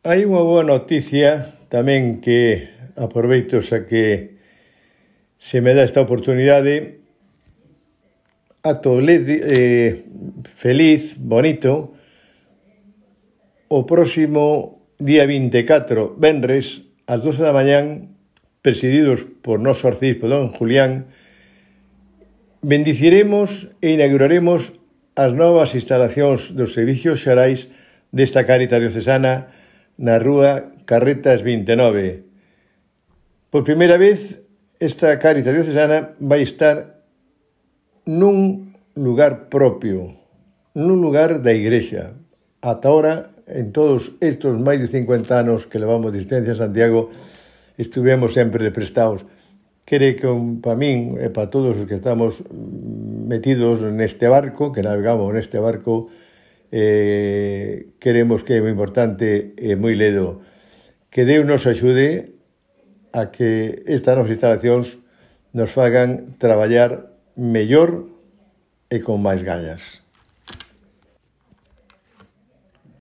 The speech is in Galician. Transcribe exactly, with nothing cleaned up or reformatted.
hai unha boa noticia tamén que aproveito xa que se me dá esta oportunidade. Acto eh, feliz, bonito, o próximo día vinte e catro, venres, ás doce da mañán, presididos por noso arcebispo don Julián, bendiciremos e inauguraremos as novas instalacións dos servicios xerais desta Cáritas diocesana na rúa Carretas vinte e nove. Por primeira vez, esta Cáritas diocesana vai estar nun lugar propio, nun lugar da Igrexa. Ata ahora, en todos estes máis de cincuenta anos que levamos de existencia en Santiago, estuvemos sempre de prestados. Quere que para min e para todos os que estamos metidos neste barco, que navegamos neste barco, eh, queremos que é moi importante e moi ledo que Deus nos axude a que estas novas instalacións nos fagan traballar mellor e con máis gañas.